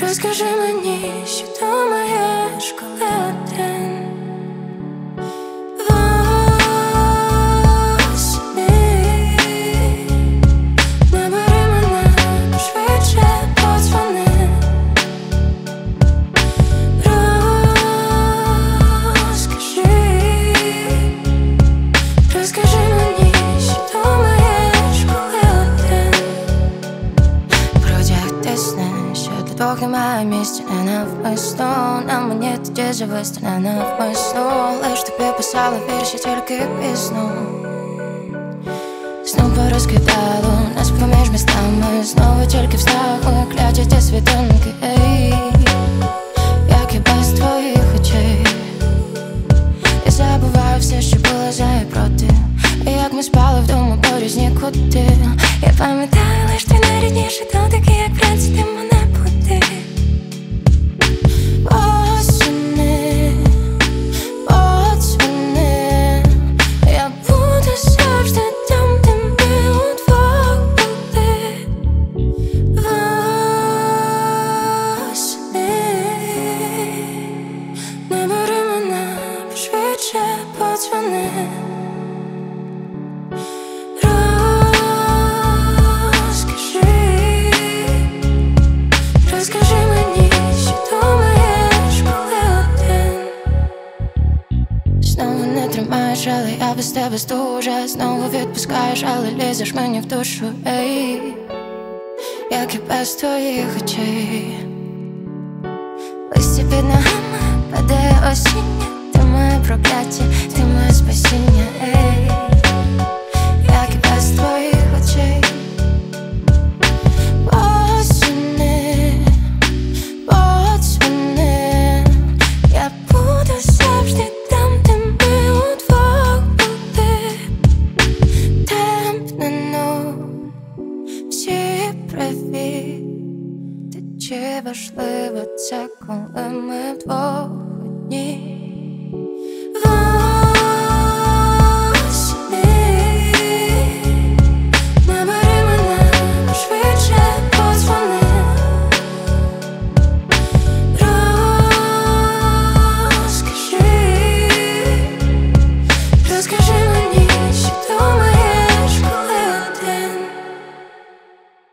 Розкажи мені, що думаєш, коли один восени. Набери мене, швидше подзвони. Розкажи мені, що думаєш, коли один. Протяг тисне, що для двох немає місця, не навмисно. На мені тоді зависти не навмисно. Лиш тобі писала вірші, тільки пізно. Знов порозкидало нас поміж містами. Знову тільки в страху кляті ті світинки. Як і без твоїх очей. Я забуваю все, що було за і проти. І як ми спали вдома по різні кути. Я пам'ятаю лиш твій найрідніший дотик. І як вранці ти мене будив. Осени, подзвони. Я буду завжди там, де ми удвох були. Осени. Набери мене, швидше подзвони. Розкажи мені, що думаєш, коли один. Знову не тримаєш, але я без тебе здужа. Знову відпускаєш, але лізеш мені в душу. Як і без твоїх очей. Листя під ногами падає осіння. Ти моє прокляття, ти моє спасіння. Як і без твоїх очей. Осени, подзвони. Я буду завжди там, де ми удвох були. Темп не нуль, всі праві. Та чи важливо це, коли ми вдвох одні?